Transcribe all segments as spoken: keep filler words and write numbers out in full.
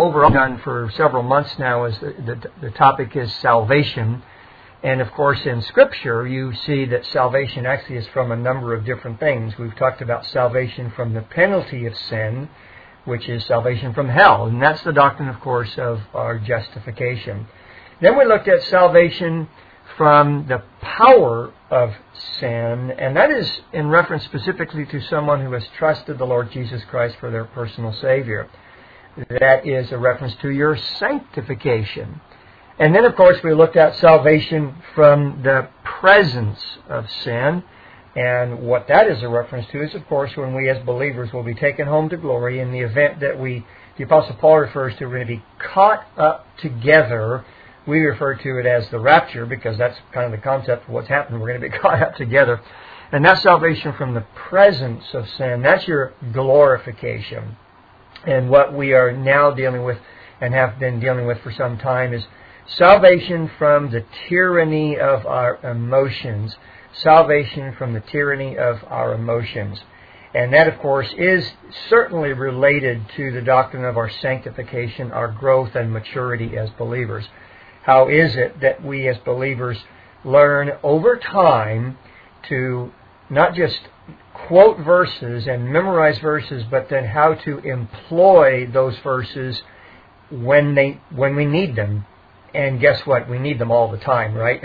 overall done for several months now is the, the, the topic is salvation. And of course in Scripture you see that salvation actually is from a number of different things. We've talked about salvation from the penalty of sin, which is salvation from hell. And that's the doctrine, of course, of our justification. Then we looked at salvation from the power of sin, and that is in reference specifically to someone who has trusted the Lord Jesus Christ for their personal Savior. That is a reference to your sanctification. And then, of course, we looked at salvation from the presence of sin, and what that is a reference to is, of course, when we as believers will be taken home to glory in the event that we, the Apostle Paul refers to, we're going to be caught up together. We refer to it as the rapture because that's kind of the concept of what's happening. We're going to be caught up together. And that's salvation from the presence of sin. That's your glorification. And what we are now dealing with and have been dealing with for some time is salvation from the tyranny of our emotions. Salvation from the tyranny of our emotions. And that, of course, is certainly related to the doctrine of our sanctification, our growth and maturity as believers. How is it that we as believers learn over time to not just quote verses and memorize verses, but then how to employ those verses when they when we need them? And guess what? We need them all the time, right?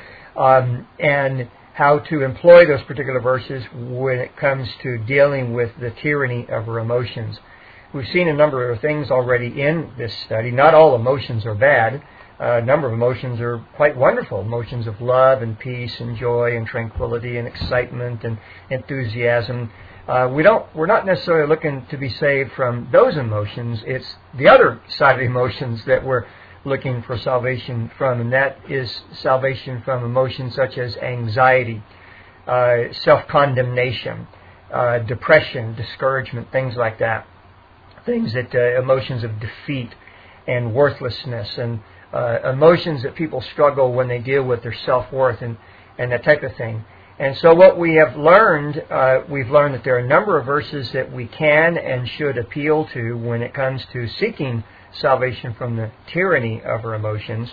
um, and how to employ those particular verses when it comes to dealing with the tyranny of our emotions. We've seen a number of things already in this study. Not all emotions are bad. Uh, a number of emotions are quite wonderful. Emotions of love and peace and joy and tranquility and excitement and enthusiasm. Uh, we don't, we're not necessarily looking to be saved from those emotions. It's the other side of the emotions that we're looking for salvation from, and that is salvation from emotions such as anxiety, uh, self-condemnation, uh, depression, discouragement, things like that. Things that, uh, emotions of defeat and worthlessness, and uh, emotions that people struggle when they deal with their self-worth and, and that type of thing. And so what we have learned, uh, we've learned that there are a number of verses that we can and should appeal to when it comes to seeking salvation from the tyranny of our emotions.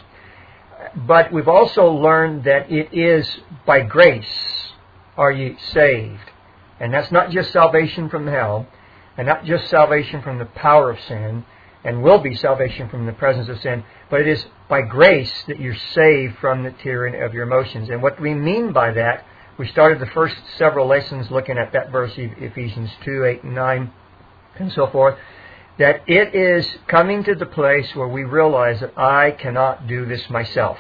But we've also learned that it is by grace are ye saved. And that's not just salvation from hell, and not just salvation from the power of sin, and will be salvation from the presence of sin, but it is by grace that you're saved from the tyranny of your emotions. And what we mean by that, we started the first several lessons looking at that verse, Ephesians two, eight, and nine, and so forth, that it is coming to the place where we realize that I cannot do this myself.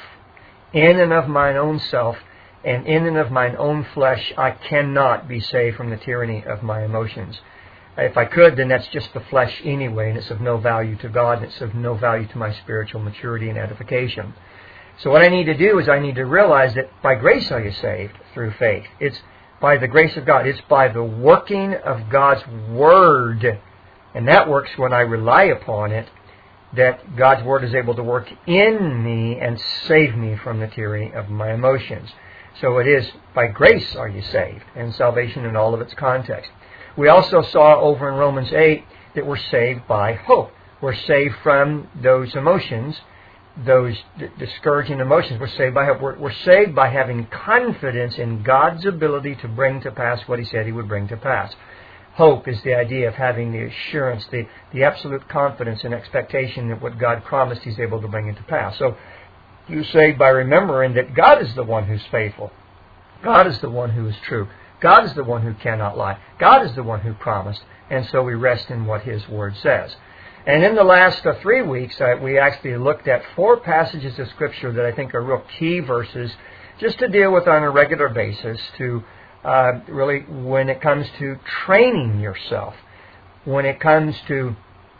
In and of mine own self, and in and of mine own flesh, I cannot be saved from the tyranny of my emotions. If I could, then that's just the flesh anyway, and it's of no value to God, and it's of no value to my spiritual maturity and edification. So what I need to do is I need to realize that by grace are you saved through faith. It's by the grace of God. It's by the working of God's Word. And that works when I rely upon it, that God's Word is able to work in me and save me from the tyranny of my emotions. So it is by grace are you saved, and salvation in all of its context. We also saw over in Romans eight that we're saved by hope. We're saved from those emotions, those d- discouraging emotions. We're saved by hope. We're, we're saved by having confidence in God's ability to bring to pass what He said He would bring to pass. Hope is the idea of having the assurance, the, the absolute confidence and expectation that what God promised He's able to bring into pass. So you're saved by remembering that God is the one who's faithful. God is the one who is true. God is the one who cannot lie. God is the one who promised. And so we rest in what His Word says. And in the last uh, three weeks, uh, we actually looked at four passages of Scripture that I think are real key verses just to deal with on a regular basis to uh, really when it comes to training yourself, when it comes to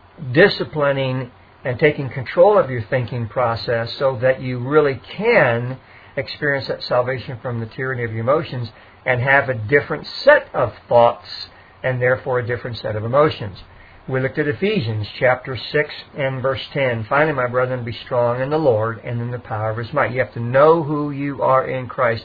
disciplining and taking control of your thinking process so that you really can experience that salvation from the tyranny of your emotions and have a different set of thoughts and therefore a different set of emotions. We looked at Ephesians chapter six and verse ten. Finally, my brethren, be strong in the Lord and in the power of His might. You have to know who you are in Christ.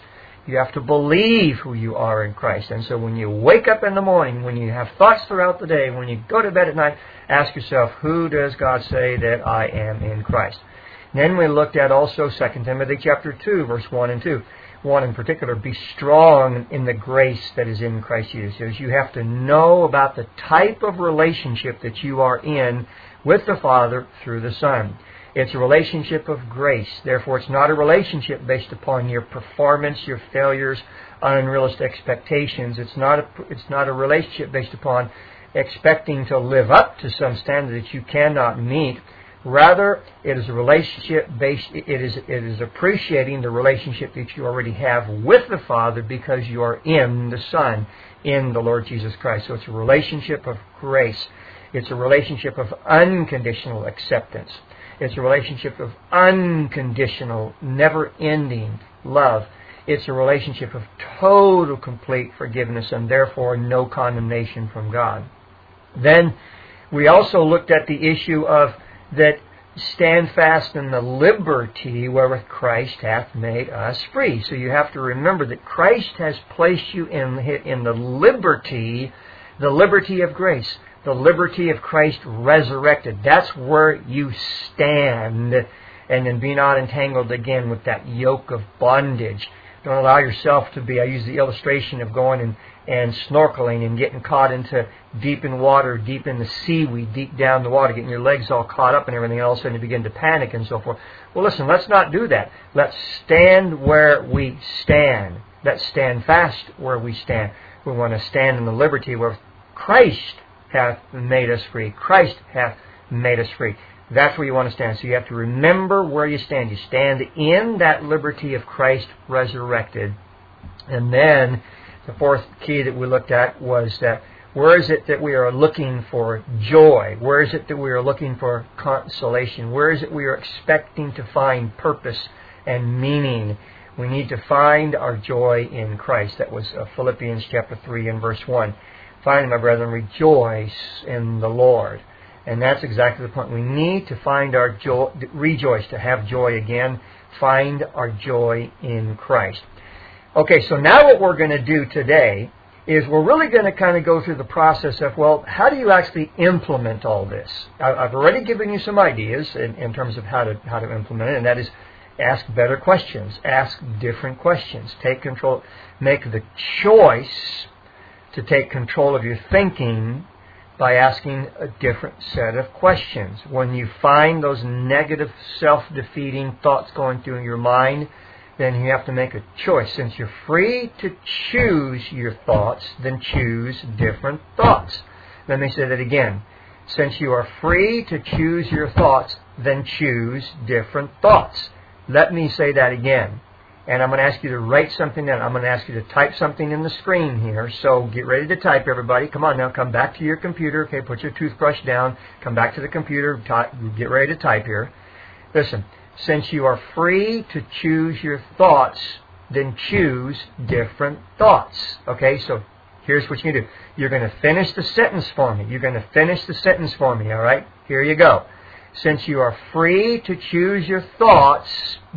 You have to believe who you are in Christ. And so when you wake up in the morning, when you have thoughts throughout the day, when you go to bed at night, ask yourself, who does God say that I am in Christ? And then we looked at also Second Timothy chapter two, verse one and two. One in particular, be strong in the grace that is in Christ Jesus. You have to know about the type of relationship that you are in with the Father through the Son. It's a relationship of grace. Therefore, it's not a relationship based upon your performance, your failures, unrealistic expectations. It's not a, it's not a relationship based upon expecting to live up to some standard that you cannot meet. Rather, it is a relationship based, it is, it is appreciating the relationship that you already have with the Father because you are in the Son, in the Lord Jesus Christ. So it's a relationship of grace. It's a relationship of unconditional acceptance. It's a relationship of unconditional, never-ending love. It's a relationship of total, complete forgiveness and therefore no condemnation from God. Then we also looked at the issue of that stand fast in the liberty wherewith Christ hath made us free. So you have to remember that Christ has placed you in, in the liberty, the liberty of grace. The liberty of Christ resurrected. That's where you stand. And then be not entangled again with that yoke of bondage. Don't allow yourself to be, I use the illustration of going and, and snorkeling and getting caught into deep in water, deep in the seaweed, deep down the water, getting your legs all caught up and everything, and all of a sudden you begin to panic and so forth. Well, listen, let's not do that. Let's stand where we stand. Let's stand fast where we stand. We want to stand in the liberty where Christ hath made us free. Christ hath made us free. That's where you want to stand. So you have to remember where you stand. You stand in that liberty of Christ resurrected. And then the fourth key that we looked at was that where is it that we are looking for joy? Where is it that we are looking for consolation? Where is it we are expecting to find purpose and meaning? We need to find our joy in Christ. That was Philippians chapter three and verse one. Finally, my brethren, rejoice in the Lord. And that's exactly the point. We need to find our joy, rejoice, to have joy again. Find our joy in Christ. Okay, so now what we're going to do today is we're really going to kind of go through the process of, well, how do you actually implement all this? I've already given you some ideas in, in terms of how to how to implement it, and that is ask better questions, ask different questions, take control, make the choice to take control of your thinking by asking a different set of questions. When you find those negative, self-defeating thoughts going through your mind, then you have to make a choice. Since you're free to choose your thoughts, then choose different thoughts. Let me say that again. Since you are free to choose your thoughts, then choose different thoughts. Let me say that again. And I'm going to ask you to write something down. I'm going to ask you to type something in the screen here. So get ready to type, everybody. Come on now. Come back to your computer. Okay, put your toothbrush down. Come back to the computer. Type, get ready to type here. Listen, since you are free to choose your thoughts, then choose different thoughts. Okay, so here's what you can do. You're going to finish the sentence for me. You're going to finish the sentence for me, all right? Here you go. Since you are free to choose your thoughts,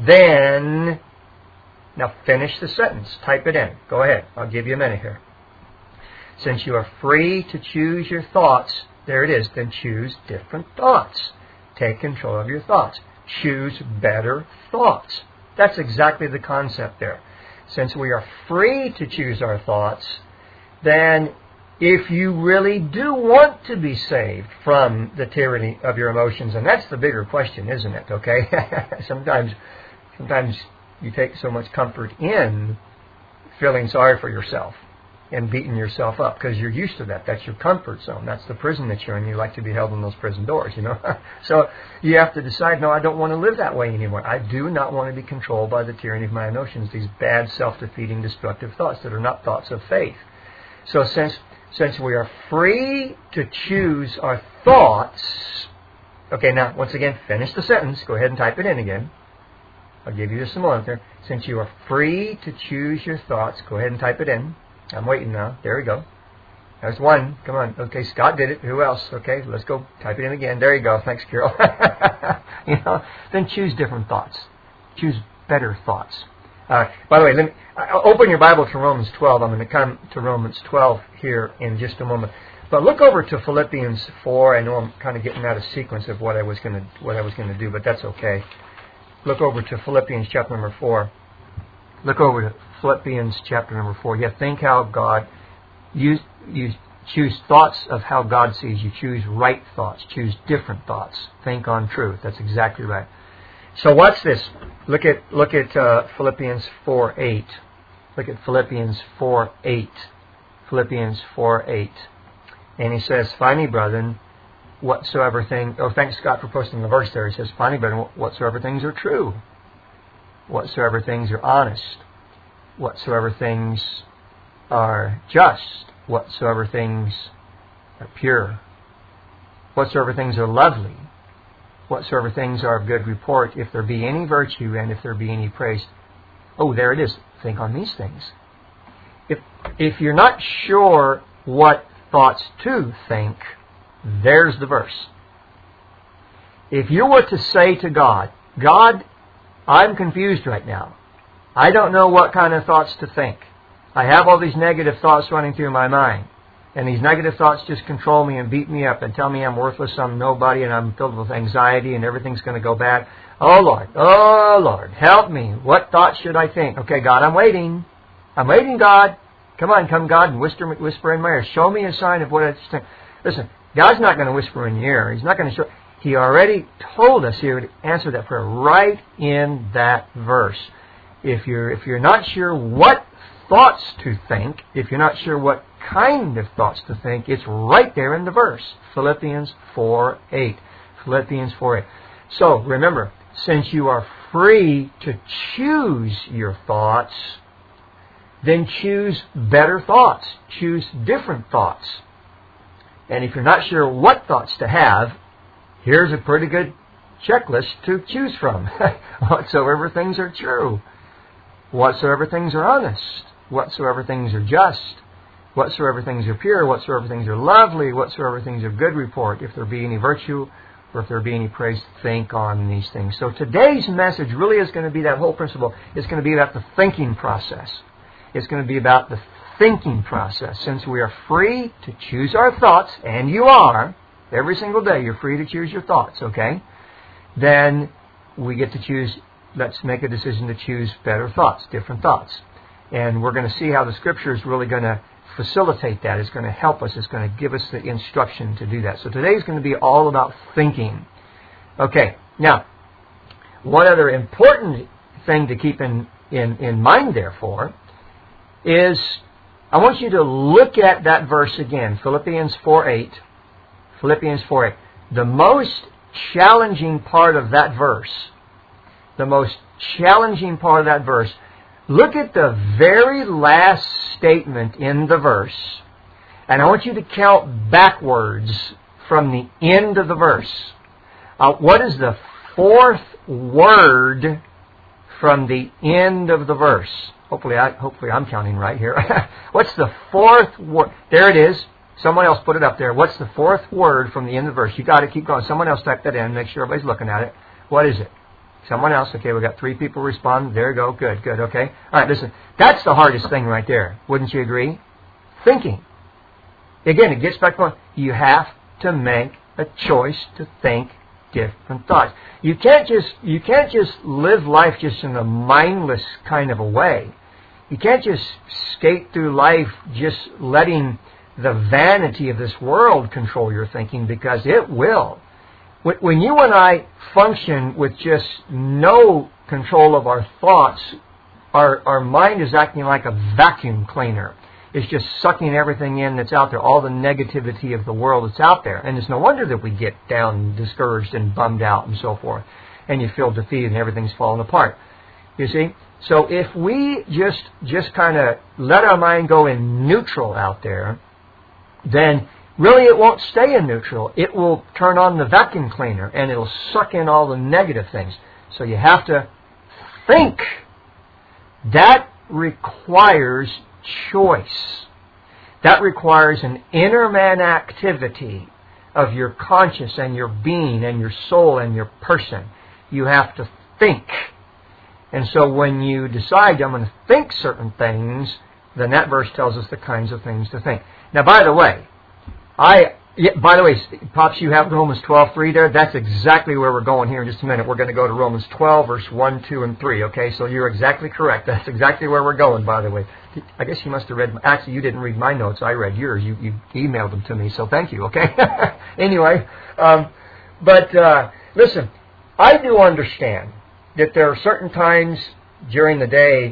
then... Now finish the sentence. Type it in. Go ahead. I'll give you a minute here. Since you are free to choose your thoughts, there it is, then choose different thoughts. Take control of your thoughts. Choose better thoughts. That's exactly the concept there. Since we are free to choose our thoughts, then if you really do want to be saved from the tyranny of your emotions, and that's the bigger question, isn't it? Okay? sometimes, sometimes you take so much comfort in feeling sorry for yourself and beating yourself up because you're used to that. That's your comfort zone. That's the prison that you're in. You like to be held in those prison doors, you know. So you have to decide, no, I don't want to live that way anymore. I do not want to be controlled by the tyranny of my emotions, these bad, self-defeating, destructive thoughts that are not thoughts of faith. So since since we are free to choose our thoughts, okay, now, once again, finish the sentence. Go ahead and type it in again. I'll give you just a moment there. Since you are free to choose your thoughts, go ahead and type it in. I'm waiting now. There we go. There's one. Come on. Okay, Scott did it. Who else? Okay, let's go. Type it in again. There you go. Thanks, Carol. you know, then choose different thoughts. Choose better thoughts. Uh, by the way, let me, uh, open your Bible to Romans twelve. I'm going to come to Romans twelve here in just a moment. But look over to Philippians four. I know I'm kind of getting out of sequence of what I was going to what I was going to do, but that's okay. Look over to Philippians chapter number four. Look over to Philippians chapter number four. Yeah, think how God you you choose thoughts of how God sees you. Choose right thoughts. Choose different thoughts. Think on truth. That's exactly right. So watch this. Look at look at uh, Philippians four eight. Look at Philippians four eight. Philippians four eight. And he says, finally, brethren, whatsoever thing... Oh, thanks, Scott, for posting the verse there. He says, finally, brethren, whatsoever things are true, whatsoever things are honest, whatsoever things are just, whatsoever things are pure, whatsoever things are lovely, whatsoever things are of good report, if there be any virtue and if there be any praise. Oh, there it is. Think on these things. If if you're not sure what thoughts to think, there's the verse. If you were to say to God, God, I'm confused right now. I don't know what kind of thoughts to think. I have all these negative thoughts running through my mind. And these negative thoughts just control me and beat me up and tell me I'm worthless, I'm nobody, and I'm filled with anxiety and everything's going to go bad. Oh, Lord. Oh, Lord. Help me. What thoughts should I think? Okay, God, I'm waiting. I'm waiting, God. Come on, come, God, and whisper, whisper in my ear. Show me a sign of what I think. Listen, God's not going to whisper in your ear. He's not going to show. He already told us He would answer that prayer right in that verse. If you're if you're not sure what thoughts to think, if you're not sure what kind of thoughts to think, it's right there in the verse. Philippians four eight. Philippians four eight. So remember, since you are free to choose your thoughts, then choose better thoughts. Choose different thoughts. And if you're not sure what thoughts to have, here's a pretty good checklist to choose from. Whatsoever things are true, whatsoever things are honest, whatsoever things are just, whatsoever things are pure, whatsoever things are lovely, whatsoever things are good report, if there be any virtue or if there be any praise, think on these things. So today's message really is going to be that whole principle. It's going to be about the thinking process. It's going to be about the thinking process. Since we are free to choose our thoughts, and you are, every single day you're free to choose your thoughts, okay? Then we get to choose, let's make a decision to choose better thoughts, different thoughts. And we're going to see how the Scripture is really going to facilitate that. It's going to help us. It's going to give us the instruction to do that. So today is going to be all about thinking. Okay, now, one other important thing to keep in, in, in mind, therefore, is I want you to look at that verse again, Philippians four eight. Philippians four eight. The most challenging part of that verse, the most challenging part of that verse, look at the very last statement in the verse, and I want you to count backwards from the end of the verse. Uh, what is the fourth word from the end of the verse? Hopefully, I, hopefully I'm counting right here. What's the fourth word? There it is. Someone else put it up there. What's the fourth word from the end of the verse? You got to keep going. Someone else type that in. Make sure everybody's looking at it. What is it? Someone else. Okay, we got three people respond. There you go. Good, good. Okay. All right, listen. That's the hardest thing right there. Wouldn't you agree? Thinking. Again, it gets back to you have to make a choice to think different thoughts. You can't just you can't just live life just in a mindless kind of a way. You can't just skate through life just letting the vanity of this world control your thinking, because it will. When you and I function with just no control of our thoughts, our, our mind is acting like a vacuum cleaner. It's just sucking everything in that's out there, all the negativity of the world that's out there. And it's no wonder that we get down, discouraged, and bummed out and so forth. And you feel defeated and everything's falling apart. You see? So if we just just kind of let our mind go in neutral out there, then really it won't stay in neutral. It will turn on the vacuum cleaner and it'll suck in all the negative things. So you have to think. That requires choice. That requires an inner man activity of your conscience and your being and your soul and your person. You have to think. And so when you decide I'm going to think certain things, then that verse tells us the kinds of things to think. Now, by the way, I yeah, by the way, Pops, you have Romans twelve three there. That's exactly where we're going here in just a minute. We're going to go to Romans twelve, verse one, two, and three. Okay, so you're exactly correct. That's exactly where we're going, by the way. I guess you must have read... Actually, you didn't read my notes. I read yours. You, you emailed them to me, so thank you, okay? Anyway, um, but uh, listen, I do understand that there are certain times during the day,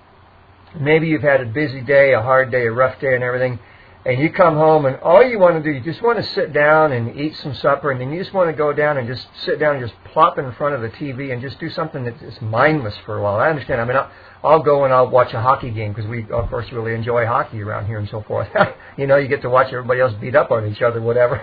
maybe you've had a busy day, a hard day, a rough day and everything, and you come home and all you want to do, you just want to sit down and eat some supper, and then you just want to go down and just sit down and just plop in front of the T V and just do something that's just mindless for a while. I understand. I mean, I'll, I'll go and I'll watch a hockey game because we, of course, really enjoy hockey around here and so forth. You know, you get to watch everybody else beat up on each other, whatever.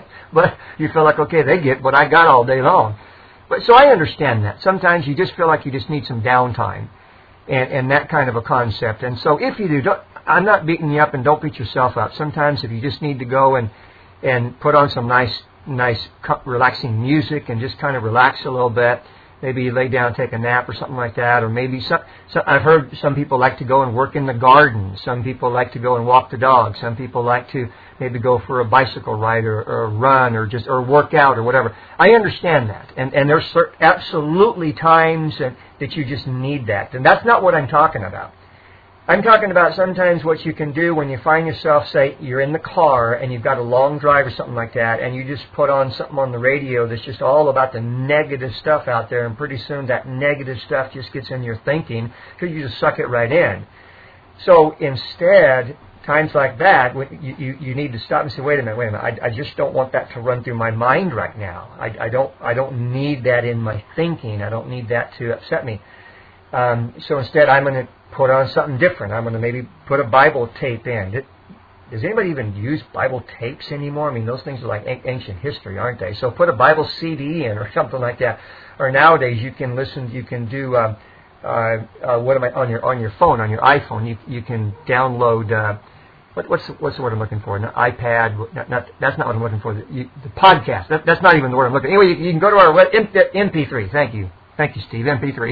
But you feel like, okay, they get what I got all day long. But so I understand that. Sometimes you just feel like you just need some downtime and, and that kind of a concept. And so if you do, don't, I'm not beating you up, and don't beat yourself up. Sometimes if you just need to go and and put on some nice, nice relaxing music and just kind of relax a little bit, maybe you lay down and take a nap or something like that, or maybe some, some, I've heard some people like to go and work in the garden. Some people like to go and walk the dog. Some people like to maybe go for a bicycle ride or, or a run or just or work out or whatever. I understand that, and and there's absolutely times that, that you just need that, and that's not what I'm talking about. I'm talking about sometimes what you can do when you find yourself, say, you're in the car and you've got a long drive or something like that, and you just put on something on the radio that's just all about the negative stuff out there, and pretty soon that negative stuff just gets in your thinking because you just suck it right in. So instead, times like that, you, you, you need to stop and say, wait a minute, wait a minute, I, I just don't want that to run through my mind right now. I, I don't I don't need that in my thinking. I don't need that to upset me. Um, so instead, I'm going to put on something different. I'm going to maybe put a Bible tape in. Does anybody even use Bible tapes anymore? I mean, those things are like ancient history, aren't they? So put a Bible C D in or something like that. Or nowadays, you can listen. You can do uh, uh, uh, what am I on your on your phone, on your iPhone? You you can download. Uh, what, what's the, what's the word I'm looking for? An iPad. Not, not, that's not what I'm looking for. The, you, the podcast. That, that's not even the word I'm looking. Anyway, you, you can go to our web, M P three. Thank you. Thank you, Steve. M P three.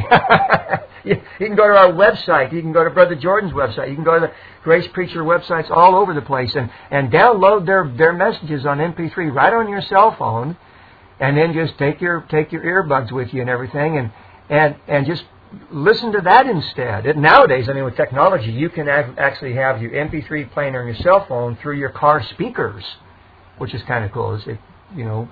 you, you can go to our website. You can go to Brother Jordan's website. You can go to the Grace Preacher websites all over the place and, and download their, their messages on M P three right on your cell phone, and then just take your take your earbuds with you and everything, and and, and just listen to that instead. It, nowadays, I mean, with technology, you can ac- actually have your M P three playing on your cell phone through your car speakers, which is kind of cool. It, you know.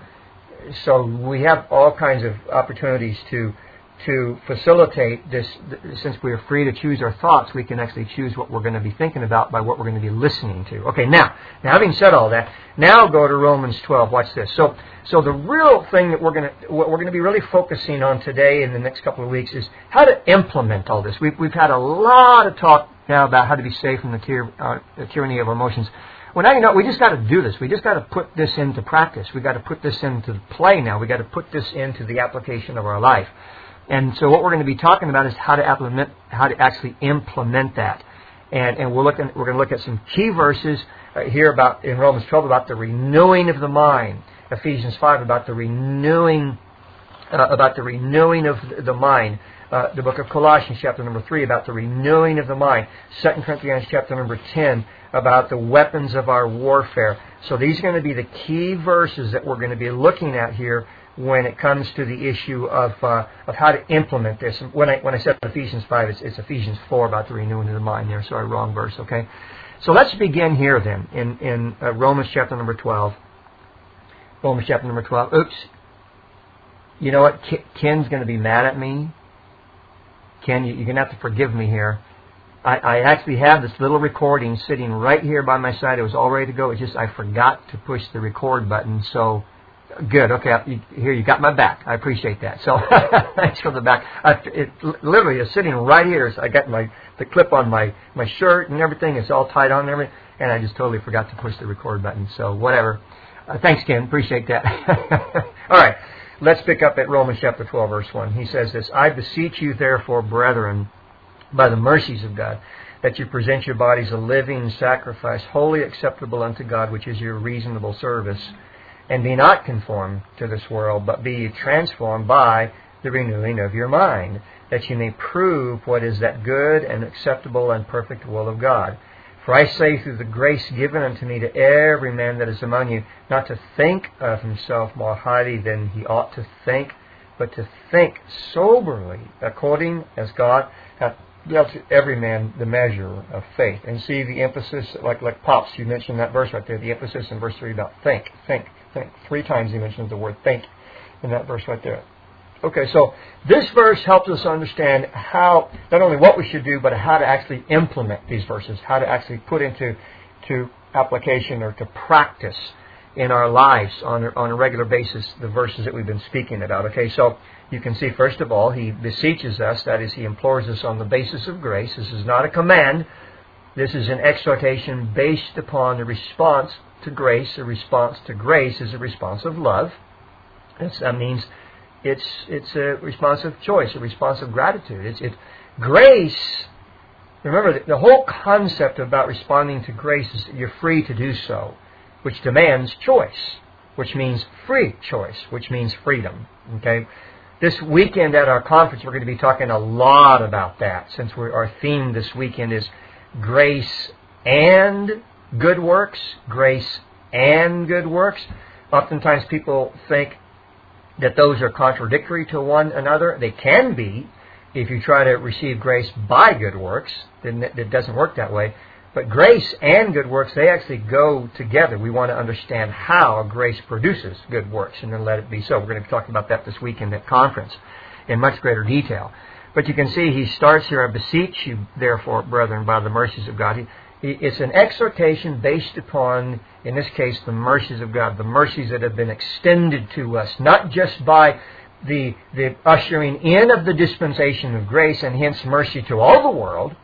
So we have all kinds of opportunities to to facilitate this. Since we are free to choose our thoughts, we can actually choose what we're going to be thinking about by what we're going to be listening to. Okay, now, now having said all that, now go to Romans twelve. Watch this. So, so the real thing that we're going to what we're going to be really focusing on today in the next couple of weeks is how to implement all this. We've we've had a lot of talk now about how to be saved from the, tyr- uh, the tyranny of our emotions. Well, now you know, we just got to do this. We just got to put this into practice. We got to put this into play now. We got to put this into the application of our life. And so what we're going to be talking about is how to implement, how to actually implement that. And and we're looking, we're going to look at some key verses uh, here about in Romans twelve about the renewing of the mind. Ephesians five about the renewing, uh, about the renewing of the mind. Uh, the book of Colossians, chapter number three, about the renewing of the mind. Second Corinthians, chapter number ten, about the weapons of our warfare. So these are going to be the key verses that we're going to be looking at here when it comes to the issue of uh, of how to implement this. When I when I said Ephesians five, it's, it's Ephesians four about the renewing of the mind there. Sorry, wrong verse, okay? So let's begin here then in, in uh, Romans chapter number twelve. Romans chapter number twelve. Oops. You know what? Ken's going to be mad at me. Ken, you're going to have to forgive me here. I, I actually have this little recording sitting right here by my side. It was all ready to go. It's just I forgot to push the record button. So, good. Okay, you, here you got my back. I appreciate that. So, thanks for the back. I, it literally is sitting right here. So I got my the clip on my, my shirt and everything. It's all tied on and everything. And I just totally forgot to push the record button. So, whatever. Uh, thanks, Ken. Appreciate that. All right. Let's pick up at Romans chapter twelve, verse one. He says this, I beseech you, therefore, brethren, by the mercies of God, that you present your bodies a living sacrifice, wholly acceptable unto God, which is your reasonable service. And be not conformed to this world, but be transformed by the renewing of your mind, that you may prove what is that good and acceptable and perfect will of God. For I say through the grace given unto me to every man that is among you, not to think of himself more highly than he ought to think, but to think soberly, according as God hath dealt to every man the measure of faith. And see the emphasis, like like Pops, you mentioned that verse right there, the emphasis in verse three about think, think, think. Three times he mentions the word think in that verse right there. Okay, so this verse helps us understand how, not only what we should do, but how to actually implement these verses, how to actually put into to application or to practice in our lives on a, on a regular basis the verses that we've been speaking about. Okay, so you can see, first of all, he beseeches us, that is, he implores us on the basis of grace. This is not a command. This is an exhortation based upon a response to grace. A response to grace is a response of love. That's, that means it's it's a response of choice, a response of gratitude. It's it grace. Remember, the, the whole concept about responding to grace is that you're free to do so, which demands choice, which means free choice, which means freedom. Okay. This weekend at our conference, we're going to be talking a lot about that, since we're, our theme this weekend is grace and good works. Grace and good works. Oftentimes people think that those are contradictory to one another. They can be if you try to receive grace by good works. Then it doesn't work that way. But grace and good works, they actually go together. We want to understand how grace produces good works, and then let it be so. We're going to be talking about that this weekend at conference in much greater detail. But you can see he starts here, I beseech you, therefore, brethren, by the mercies of God. He, he, it's an exhortation based upon, in this case, the mercies of God, the mercies that have been extended to us, not just by the, the ushering in of the dispensation of grace and hence mercy to all the world,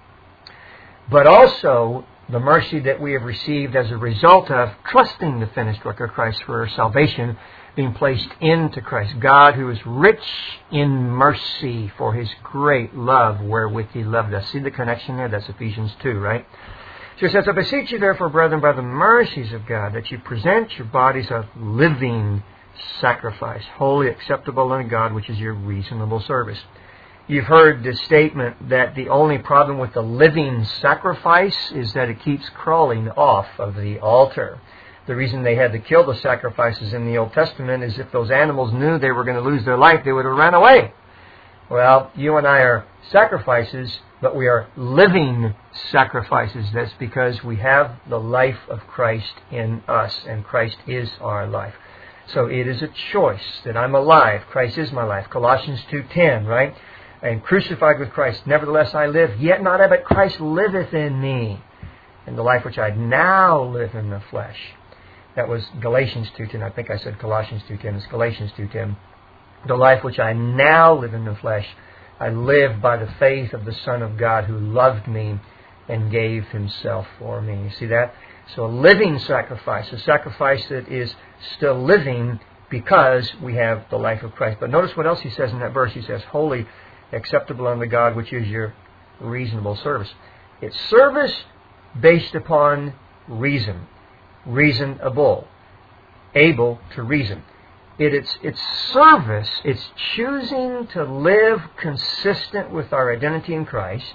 but also the mercy that we have received as a result of trusting the finished work of Christ for our salvation, being placed into Christ. God, who is rich in mercy for His great love wherewith He loved us. See the connection there? That's Ephesians two, right? So it says, I beseech you therefore, brethren, by the mercies of God, that you present your bodies a living sacrifice, wholly acceptable unto God, which is your reasonable service. You've heard the statement that the only problem with the living sacrifice is that it keeps crawling off of the altar. The reason they had to kill the sacrifices in the Old Testament is if those animals knew they were going to lose their life, they would have ran away. Well, you and I are sacrifices, but we are living sacrifices. That's because we have the life of Christ in us, and Christ is our life. So it is a choice that I'm alive. Christ is my life. Colossians two ten, right? I am crucified with Christ. Nevertheless I live, yet not I, but Christ liveth in me. And the life which I now live in the flesh. That was Galatians two ten. I think I said Colossians two ten. It's Galatians two ten. The life which I now live in the flesh, I live by the faith of the Son of God who loved me and gave Himself for me. You see that? So a living sacrifice, a sacrifice that is still living because we have the life of Christ. But notice what else he says in that verse. He says, holy, acceptable unto God, which is your reasonable service. It's service based upon reason. Reasonable. Able to reason. It, it's, it's service. It's choosing to live consistent with our identity in Christ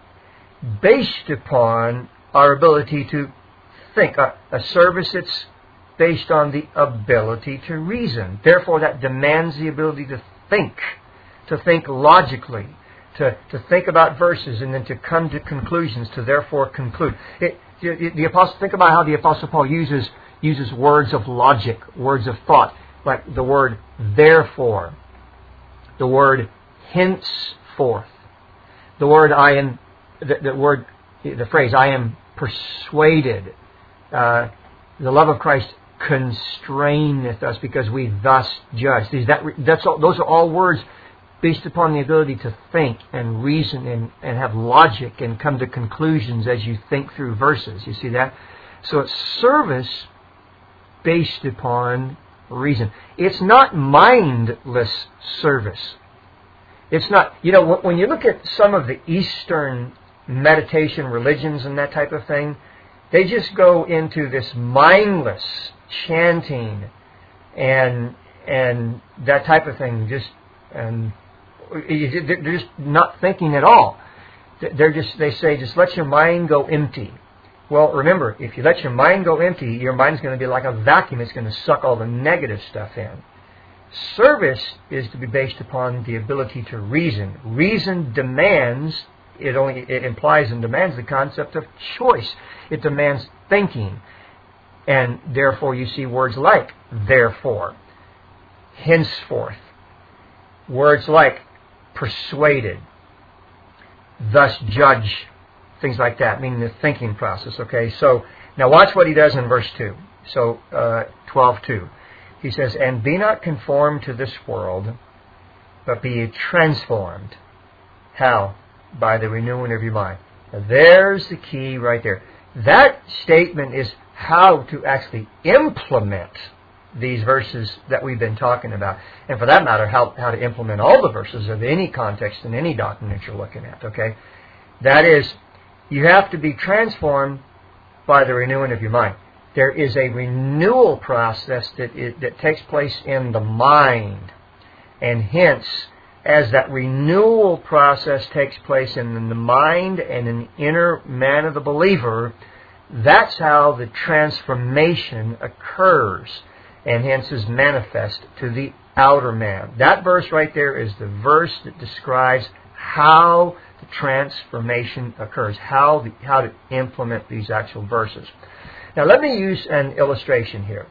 based upon our ability to think. A, a service that's based on the ability to reason. Therefore, that demands the ability to think. To think logically, to, to think about verses and then to come to conclusions, to therefore conclude. It, the, the apostle, think about how the Apostle Paul uses uses words of logic, words of thought, like the word therefore, the word henceforth, the word I am, the, the word, the phrase I am persuaded. Uh, the love of Christ constraineth us because we thus judge. These, that, that's all, those are all words based upon the ability to think and reason and, and have logic and come to conclusions as you think through verses. You see that? So it's service based upon reason. It's not mindless service. It's not, you know, when you look at some of the Eastern meditation religions and that type of thing, they just go into this mindless chanting and and that type of thing, just And they're just not thinking at all. They're just, they say, just let your mind go empty. Well, remember, if you let your mind go empty, your mind's going to be like a vacuum. It's going to suck all the negative stuff in. Service is to be based upon the ability to reason. Reason demands, it only it implies and demands the concept of choice. It demands thinking. And therefore you see words like therefore, henceforth. Words like persuaded, thus judge, things like that, meaning the thinking process. Okay, so now watch what he does in verse two. So uh, twelve two. He says, and be not conformed to this world, but be ye transformed. How? By the renewing of your mind. Now, there's the key right there. That statement is how to actually implement these verses that we've been talking about. And for that matter, how, how to implement all the verses of any context in any doctrine that you're looking at. Okay? That is, you have to be transformed by the renewing of your mind. There is a renewal process that is, that takes place in the mind. And hence, as that renewal process takes place in the mind and in the inner man of the believer, that's how the transformation occurs and hence is manifest to the outer man. That verse right there is the verse that describes how the transformation occurs, how, the, how to implement these actual verses. Now let me use an illustration here.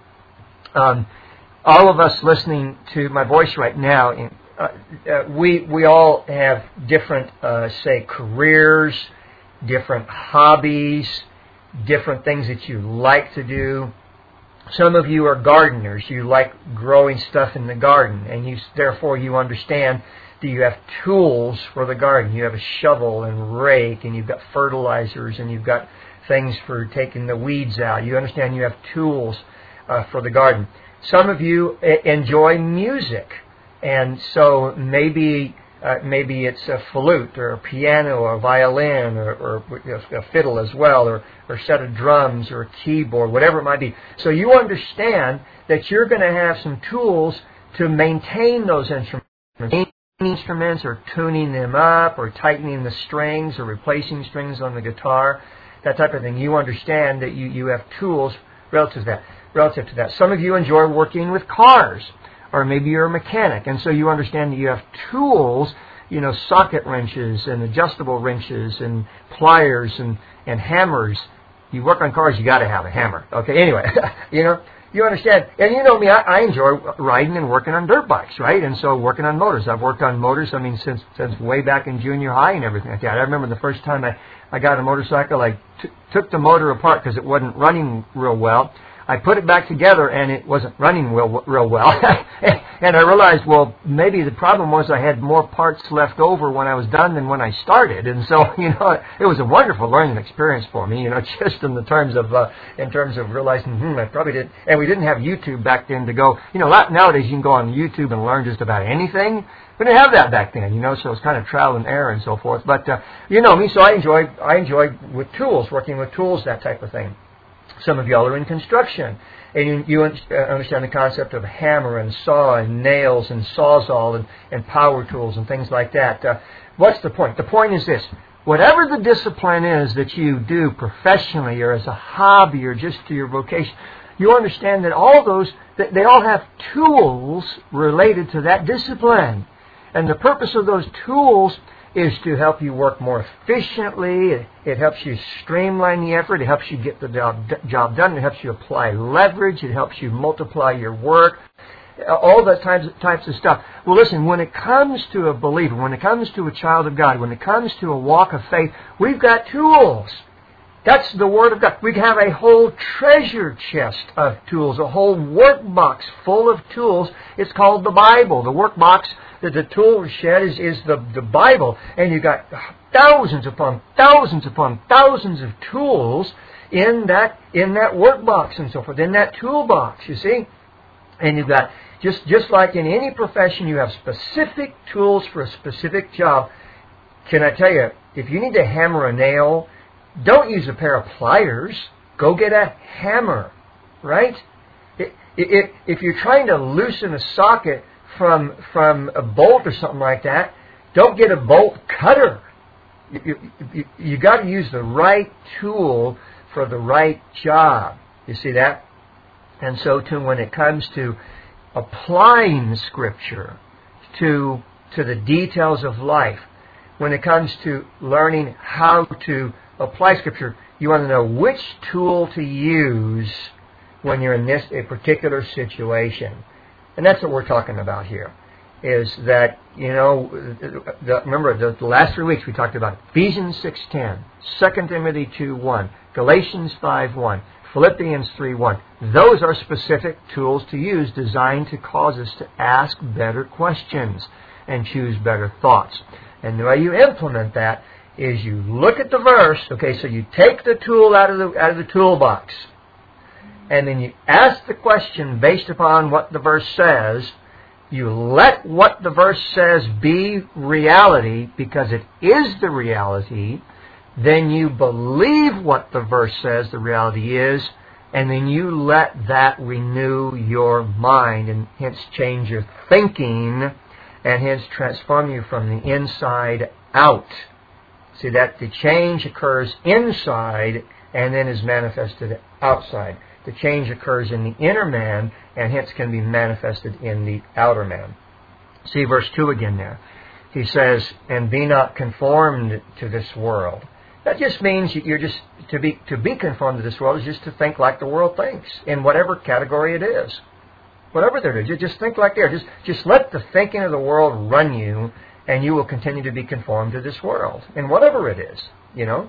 Um, all of us listening to my voice right now, uh, uh, we we all have different, uh, say, careers, different hobbies, different things that you like to do. Some of you are gardeners. You like growing stuff in the garden, and you therefore you understand that you have tools for the garden. You have a shovel and rake, and you've got fertilizers, and you've got things for taking the weeds out. You understand you have tools uh, for the garden. Some of you enjoy music, and so maybe uh, maybe it's a flute or a piano or a violin or, or a fiddle as well, or, or a set of drums or a keyboard, whatever it might be. So you understand that you're going to have some tools to maintain those instruments. Instruments or tuning them up or tightening the strings or replacing strings on the guitar, that type of thing. You understand that you, you have tools relative to that. Relative to that. Some of you enjoy working with cars, or maybe you're a mechanic, and so you understand that you have tools, you know, socket wrenches and adjustable wrenches and pliers and, and hammers. You work on cars, you got to have a hammer. Okay, anyway, you know, you understand. And you know me, I, I enjoy riding and working on dirt bikes, right? And so working on motors. I've worked on motors, I mean, since since way back in junior high and everything like that. I remember the first time I, I got a motorcycle, I t- took the motor apart because it wasn't running real well. I put it back together, and it wasn't running real, real well. And I realized, well, maybe the problem was I had more parts left over when I was done than when I started. And so, you know, it was a wonderful learning experience for me, you know, just in the terms of, uh, in terms of realizing, hmm, I probably did. And we didn't have YouTube back then to go, you know, nowadays you can go on YouTube and learn just about anything. We didn't have that back then, you know, so it was kind of trial and error and so forth. But, uh, you know me, so I enjoy, I enjoy with tools, working with tools, that type of thing. Some of y'all are in construction, and you, you understand the concept of hammer and saw and nails and sawzall and, and power tools and things like that. Uh, what's the point? The point is this. Whatever the discipline is that you do professionally or as a hobby or just to your vocation, you understand that all those, that they all have tools related to that discipline. And the purpose of those tools is to help you work more efficiently. It, it helps you streamline the effort. It helps you get the job, job done. It helps you apply leverage. It helps you multiply your work. All that types, types of stuff. Well, listen, when it comes to a believer, when it comes to a child of God, when it comes to a walk of faith, we've got tools. That's the Word of God. We have a whole treasure chest of tools, a whole workbox full of tools. It's called the Bible. The workbox, the, the tool shed is, is the, the Bible. And you've got thousands upon thousands upon thousands of tools in that in that workbox and so forth, in that toolbox, you see. And you've got, just, just like in any profession, you have specific tools for a specific job. Can I tell you, if you need to hammer a nail, don't use a pair of pliers. Go get a hammer, right? If, if you're trying to loosen a socket from from a bolt or something like that, don't get a bolt cutter. You, you, you, you got to use the right tool for the right job. You see that? And so too, when it comes to applying the Scripture to to the details of life, when it comes to learning how to apply Scripture, you want to know which tool to use when you're in this a particular situation. And that's what we're talking about here. Is that, you know, the, remember the, the last three weeks we talked about Ephesians six ten, Second Timothy two one, Galatians five one, Philippians three one. Those are specific tools to use designed to cause us to ask better questions and choose better thoughts. And the way you implement that is you look at the verse, okay, so you take the tool out of the out of the toolbox, and then you ask the question based upon what the verse says. You let what the verse says be reality because it is the reality. Then you believe what the verse says the reality is, and then you let that renew your mind and hence change your thinking and hence transform you from the inside out. See that the change occurs inside and then is manifested outside. The change occurs in the inner man and hence can be manifested in the outer man. See verse two again there. He says, and be not conformed to this world. That just means you're just, to be to be conformed to this world is just to think like the world thinks, in whatever category it is. Whatever they're doing, just think like they're. Just, just let the thinking of the world run you, and you will continue to be conformed to this world, in whatever it is, you know.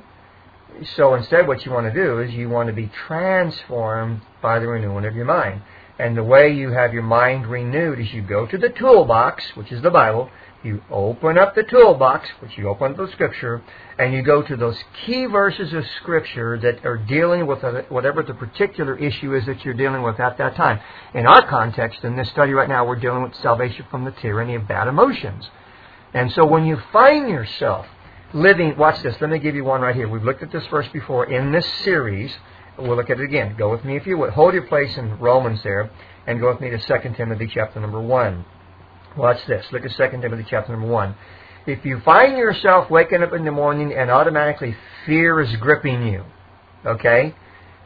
So instead what you want to do is you want to be transformed by the renewing of your mind. And the way you have your mind renewed is you go to the toolbox, which is the Bible, you open up the toolbox, which you open up the Scripture, and you go to those key verses of Scripture that are dealing with whatever the particular issue is that you're dealing with at that time. In our context, in this study right now, we're dealing with salvation from the tyranny of bad emotions. And so when you find yourself living, watch this, let me give you one right here. We've looked at this verse before in this series. We'll look at it again. Go with me if you would. Hold your place in Romans there and go with me to Second Timothy chapter number one. Watch this. Look at Second Timothy chapter number one. If you find yourself waking up in the morning and automatically fear is gripping you, okay,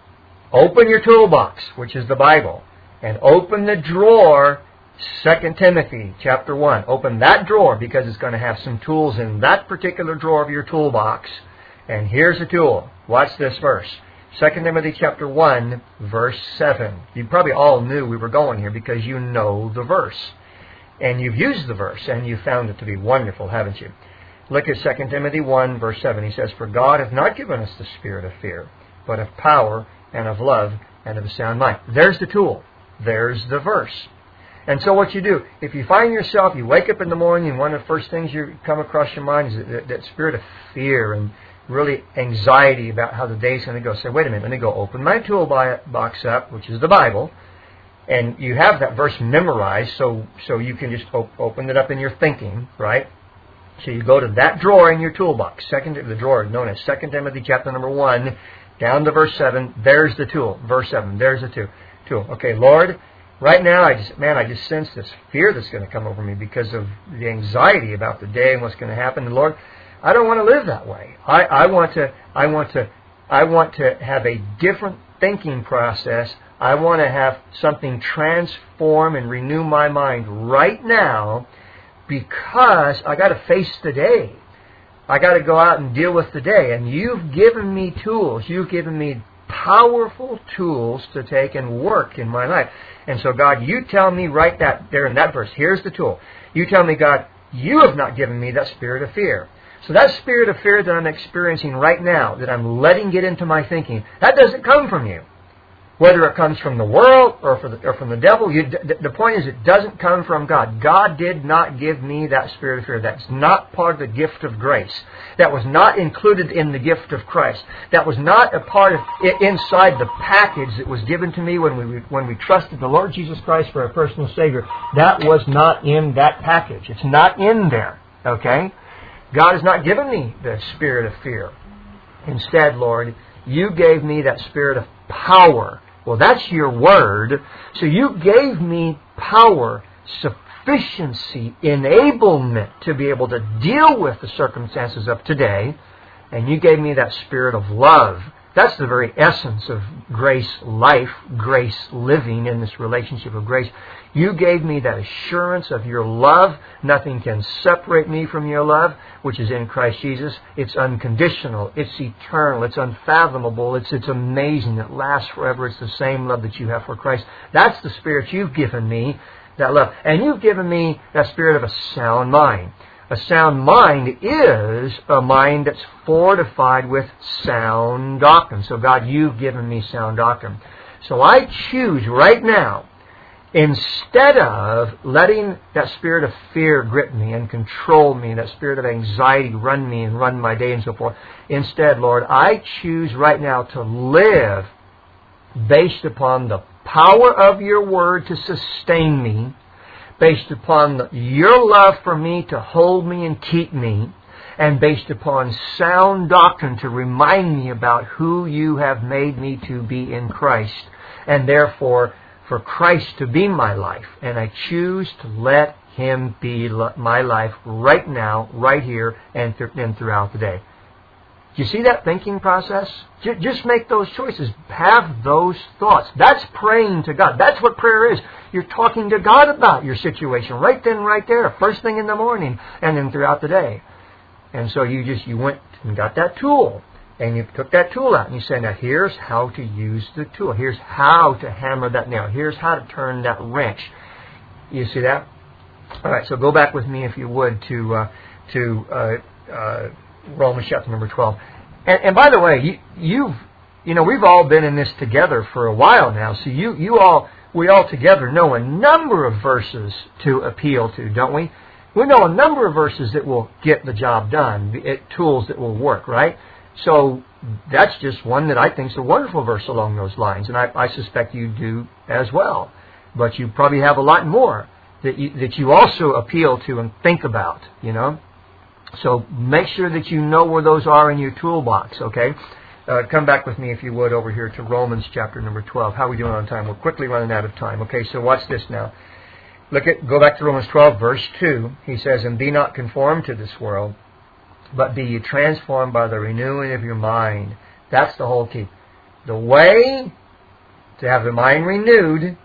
open your toolbox, which is the Bible, and open the drawer, Second Timothy chapter one. Open that drawer because it's going to have some tools in that particular drawer of your toolbox. And here's a tool. Watch this verse. Second Timothy chapter one, verse seven. You probably all knew we were going here because you know the verse. And you've used the verse and you found it to be wonderful, haven't you? Look at Second Timothy one, verse seven. He says, for God hath not given us the spirit of fear, but of power and of love and of a sound mind. There's the tool. There's the verse. And so what you do, if you find yourself, you wake up in the morning and one of the first things you come across your mind is that, that spirit of fear and really anxiety about how the day's going to go. Say, wait a minute, let me go open my toolbox up, which is the Bible, and you have that verse memorized, so so you can just op- open it up in your thinking, right? So you go to that drawer in your toolbox, second the drawer known as Second Timothy chapter number one, down to verse seven. There's the tool, verse seven. There's the tool. Tool. Okay, Lord. Right now, I just man, I just sense this fear that's going to come over me because of the anxiety about the day and what's going to happen. And Lord, I don't want to live that way. I, I want to, I want to, I want to have a different thinking process. I want to have something transform and renew my mind right now because I got to face the day. I got to go out and deal with the day. And you've given me tools. You've given me powerful tools to take and work in my life. And so, God, you tell me right that there in that verse, here's the tool. You tell me, God, you have not given me that spirit of fear. So that spirit of fear that I'm experiencing right now, that I'm letting get into my thinking, that doesn't come from you. Whether it comes from the world or, for the, or from the devil, you, the point is it doesn't come from God. God did not give me that spirit of fear. That's not part of the gift of grace. That was not included in the gift of Christ. That was not a part of inside the package that was given to me when we when we trusted the Lord Jesus Christ for our personal Savior. That was not in that package. It's not in there. Okay? God has not given me the spirit of fear. Instead, Lord, you gave me that spirit of power. Well, that's your word. So you gave me power sufficiency, enablement to be able to deal with the circumstances of today. And you gave me that spirit of love. That's the very essence of grace life, grace living in this relationship of grace. You gave me that assurance of your love. Nothing can separate me from your love, which is in Christ Jesus. It's unconditional. It's eternal. It's unfathomable. It's, it's amazing. It lasts forever. It's the same love that you have for Christ. That's the spirit you've given me, that love. And you've given me that spirit of a sound mind. A sound mind is a mind that's fortified with sound doctrine. So God, you've given me sound doctrine. So I choose right now, instead of letting that spirit of fear grip me and control me, that spirit of anxiety run me and run my day and so forth, instead, Lord, I choose right now to live based upon the power of your word to sustain me, based upon the, your love for me to hold me and keep me, and based upon sound doctrine to remind me about who you have made me to be in Christ, and therefore for Christ to be my life. And I choose to let Him be my life right now, right here, and, th- and throughout the day. Do you see that thinking process? J- just make those choices. Have those thoughts. That's praying to God. That's what prayer is. You're talking to God about your situation right then, right there, first thing in the morning, and then throughout the day. And so you just you went and got that tool, and you took that tool out, and you say, now here's how to use the tool. Here's how to hammer that nail. Here's how to turn that wrench. You see that? All right. So go back with me, if you would, to uh, to uh, uh, Romans chapter number twelve. And, and by the way, you, you've you know we've all been in this together for a while now. So you you all. We all together know a number of verses to appeal to, don't we? We know a number of verses that will get the job done, it, tools that will work, right? So that's just one that I think is a wonderful verse along those lines, and I, I suspect you do as well. But you probably have a lot more that you, that you also appeal to and think about, you know? So make sure that you know where those are in your toolbox, okay? Uh, come back with me, if you would, over here to Romans chapter number twelve. How are we doing on time? We're quickly running out of time. Okay, so watch this now. Look at, go back to Romans twelve, verse two. He says, and be not conformed to this world, but be ye transformed by the renewing of your mind. That's the whole key. The way to have the mind renewed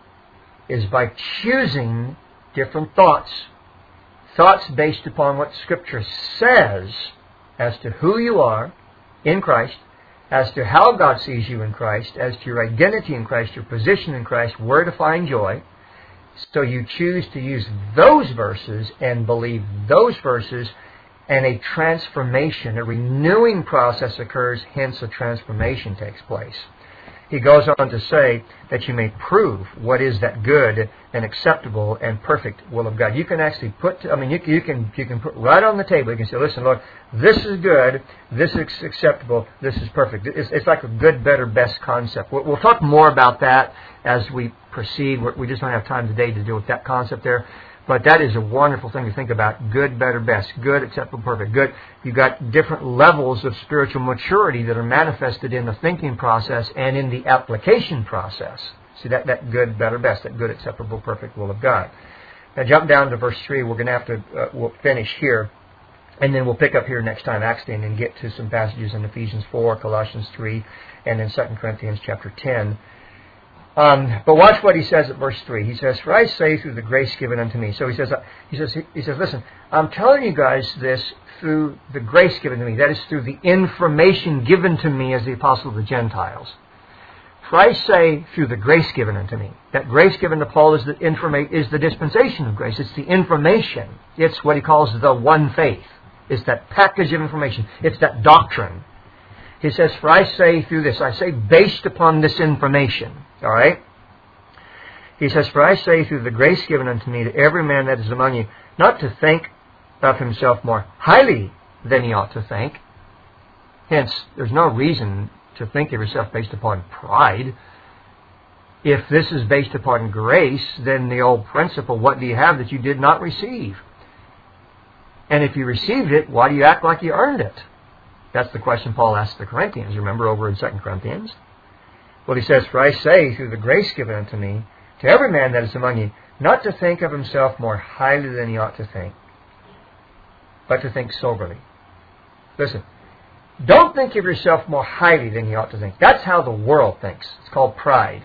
is by choosing different thoughts. Thoughts based upon what Scripture says as to who you are in Christ, as to how God sees you in Christ, as to your identity in Christ, your position in Christ, where to find joy. So you choose to use those verses and believe those verses, and a transformation, a renewing process occurs, hence a transformation takes place. He goes on to say that you may prove what is that good and acceptable and perfect will of God. You can actually put, I mean, you, you can you can put right on the table, you can say, listen, Lord, this is good, this is acceptable, this is perfect. It's, it's like a good, better, best concept. We'll, we'll talk more about that as we proceed. We're, we just don't have time today to deal with that concept there. But that is a wonderful thing to think about. Good, better, best. Good, acceptable, perfect. Good. You've got different levels of spiritual maturity that are manifested in the thinking process and in the application process. See, that, that good, better, best. That good, acceptable, perfect will of God. Now jump down to verse three. We're going to have to uh, we'll finish here. And then we'll pick up here next time, Acts ten, and get to some passages in Ephesians four, Colossians three, and in Second Corinthians chapter ten. Um, but watch what he says at verse three. He says, for I say through the grace given unto me. So he says, uh, he says, he says, listen, I'm telling you guys this through the grace given to me. That is through the information given to me as the apostle of the Gentiles. For I say through the grace given unto me. That grace given to Paul is the informa- is the dispensation of grace. It's the information. It's what he calls the one faith. It's that package of information. It's that doctrine. He says, for I say through this, I say based upon this information. All right? He says, for I say through the grace given unto me to every man that is among you, not to think of himself more highly than he ought to think. Hence, there's no reason to think of yourself based upon pride. If this is based upon grace, then the old principle, what do you have that you did not receive? And if you received it, why do you act like you earned it? That's the question Paul asked the Corinthians, remember, over in Second Corinthians. Well, he says, for I say, through the grace given unto me, to every man that is among you, not to think of himself more highly than he ought to think, but to think soberly. Listen, don't think of yourself more highly than you ought to think. That's how the world thinks. It's called pride.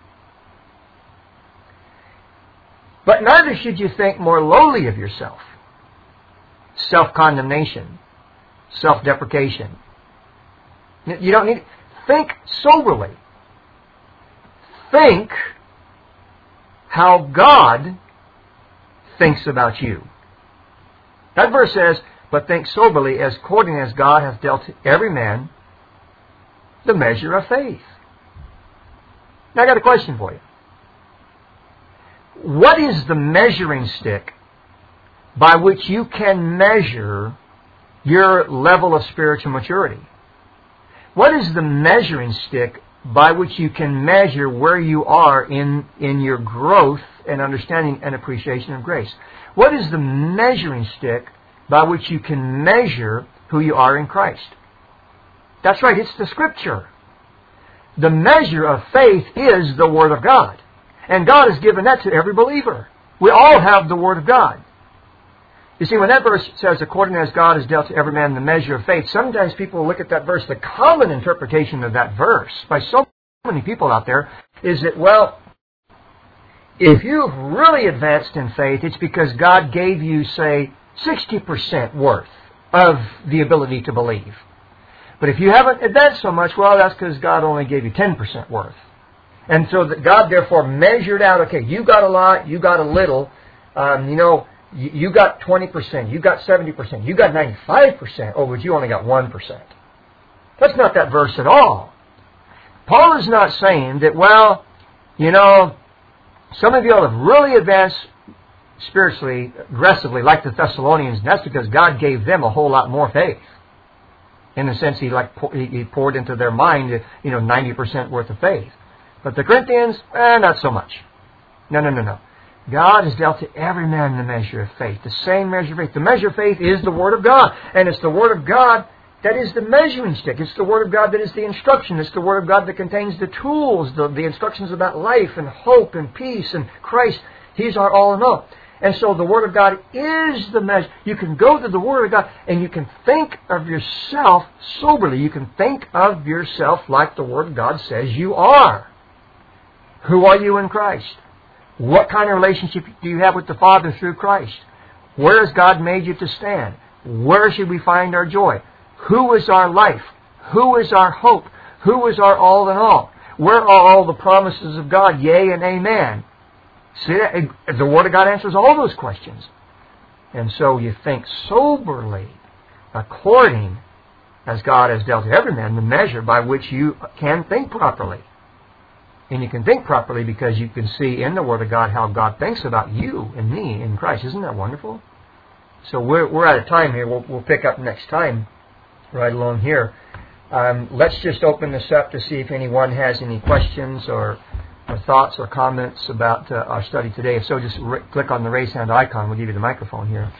But neither should you think more lowly of yourself. Self-condemnation, self-deprecation. You don't need... Think soberly. Think how God thinks about you. That verse says, but think soberly, as according as God hath dealt to every man the measure of faith. Now I got a question for you. What is the measuring stick by which you can measure your level of spiritual maturity? What is the measuring stick by which you can measure where you are in, in your growth and understanding and appreciation of grace? What is the measuring stick by which you can measure who you are in Christ? That's right, it's the Scripture. The measure of faith is the Word of God. And God has given that to every believer. We all have the Word of God. You see, when that verse says, according as God has dealt to every man the measure of faith, sometimes people look at that verse, the common interpretation of that verse by so many people out there is that, well, if you've really advanced in faith, it's because God gave you, say, sixty percent worth of the ability to believe. But if you haven't advanced so much, well, that's because God only gave you ten percent worth. And so that God therefore measured out, okay, you got a lot, you got a little, um, you know, you, you got twenty percent, you got seventy percent, you got ninety-five percent, oh, but you only got one percent. That's not that verse at all. Paul is not saying that, well, you know, some of you have really advanced spiritually, aggressively, like the Thessalonians, and that's because God gave them a whole lot more faith. In the sense, He like He poured into their mind, you know, ninety percent worth of faith. But the Corinthians, eh, not so much. No, no, no, no. God has dealt to every man the measure of faith, the same measure of faith. The measure of faith is the Word of God, and it's the Word of God that is the measuring stick. It's the Word of God that is the instruction. It's the Word of God that contains the tools, the, the instructions about life and hope and peace and Christ. He's our all in all. And so the Word of God is the measure. You can go to the Word of God and you can think of yourself soberly. You can think of yourself like the Word of God says you are. Who are you in Christ? What kind of relationship do you have with the Father through Christ? Where has God made you to stand? Where should we find our joy? Who is our life? Who is our hope? Who is our all in all? Where are all the promises of God? Yea and amen. See, the Word of God answers all those questions. And so you think soberly, according as God has dealt to every man, the measure by which you can think properly. And you can think properly because you can see in the Word of God how God thinks about you and me in Christ. Isn't that wonderful? So we're, we're out of time here. We'll, we'll pick up next time right along here. Um, let's just open this up to see if anyone has any questions or, or thoughts or comments about uh, our study today. If so, just r- click on the raise hand icon. We'll give you the microphone here.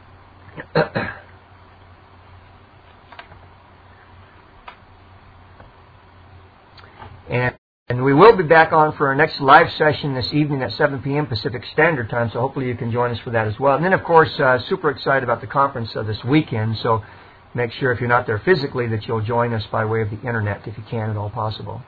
and, and we will be back on for our next live session this evening at seven p.m. Pacific Standard Time, so hopefully you can join us for that as well. And then, of course, uh, super excited about the conference uh, this weekend, so make sure if you're not there physically that you'll join us by way of the Internet if you can at all possible.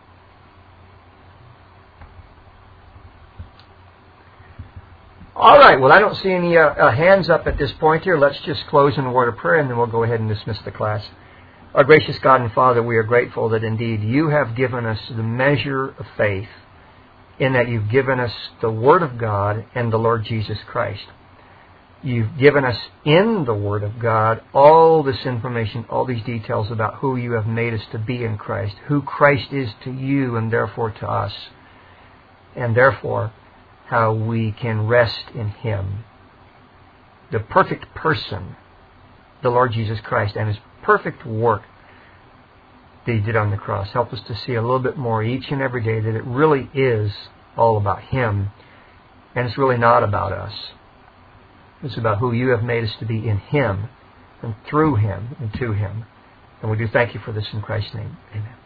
All right, well, I don't see any uh, uh, hands up at this point here. Let's just close in a word of prayer, and then we'll go ahead and dismiss the class. Our gracious God and Father, we are grateful that indeed you have given us the measure of faith in that you've given us the Word of God and the Lord Jesus Christ. You've given us in the Word of God all this information, all these details about who you have made us to be in Christ, who Christ is to you and therefore to us, and therefore how we can rest in Him. The perfect person, the Lord Jesus Christ, and His perfect work that He did on the cross. Help us to see a little bit more each and every day that it really is all about Him, and it's really not about us. It's about who you have made us to be in Him, and through Him, and to Him. And we do thank you for this in Christ's name. Amen.